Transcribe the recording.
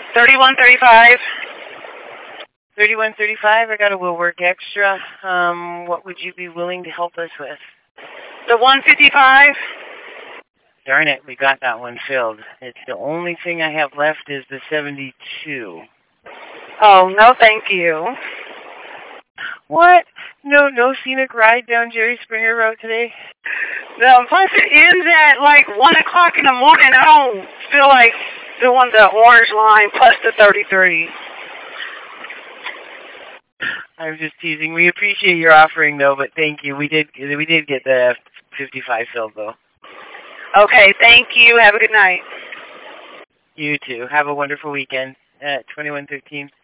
3135. 3135, I got a Will Work Extra. What would you be willing to help us with? The 155. Darn it, we got that one filled. It's the only thing I have left is the 72. Oh, no thank you. What? No scenic ride down Jerry Springer Road today? No, plus it ends at like 1 o'clock in the morning. I don't feel like doing the orange line plus the 33. I'm just teasing. We appreciate your offering, though, but thank you. We did get the 55 filled, though. Okay, thank you. Have a good night. You too. Have a wonderful weekend at 2113.